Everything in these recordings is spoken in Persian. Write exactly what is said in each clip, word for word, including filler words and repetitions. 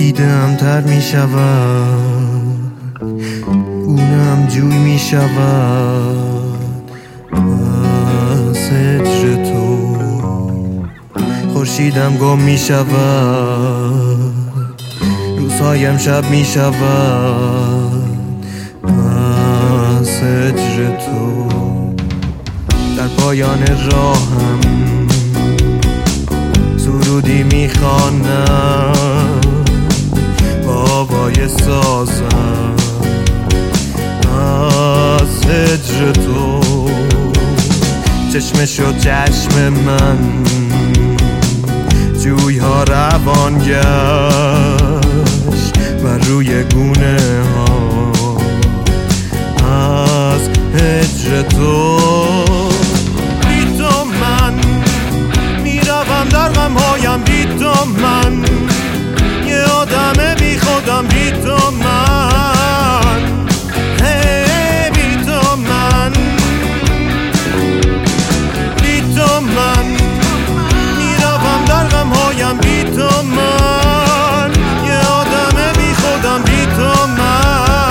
دیدم تر می شود، گونم جوی می شود از هجر تو، خورشیدم گم می شود، روزهایم شب می شود از هجر تو. در پایان راهم سرودی می خوانم با آوای سازم از هجر تو. چشم شد چشم من، جویها روان گشت بر روی گونه ها از هجر تو. بی تو من میروم در غم هایم، بی تو من یه آدم بی خودم، بی تو من هی بی تو من بی تو من میروم در غم هایم، بی تو من یه آدم بی خودم، بی تو من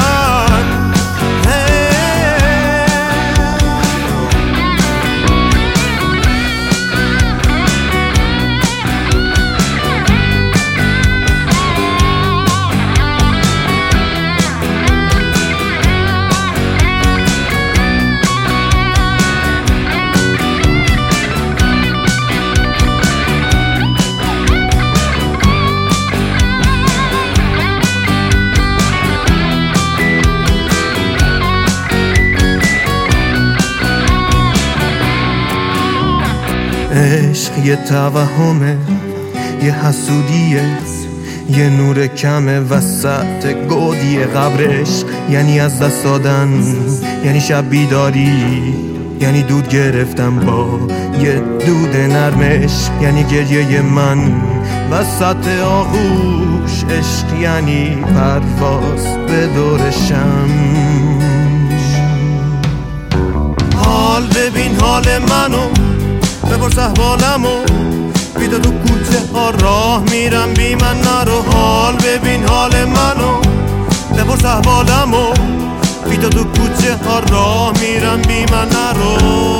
عشق یه توهمه، یه حسودیه، یه نور کمه وسط گودی قبرش. یعنی از دست دادن، یعنی شب بیداری، یعنی دود گرفتم با یه دود نرمش، یعنی گریه من وسط آغوش. عشق یعنی پرواز به دور شمس. حال ببین حال منو، بپرس احوالمو، بیدا تو کوچه ها راه میرم بی من نرو. حال ببین حال منو، بپرس احوالمو، بیدا تو کوچه ها راه میرم بی من نرو.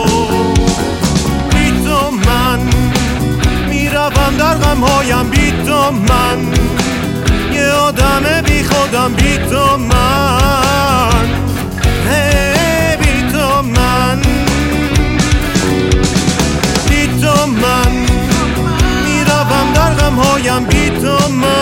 بی تو من میروم در غم هایم، بی تو من یه آدم بی خودم، بی تو من هی بی تو من بی تو من میروم در غم هایم، بی تو من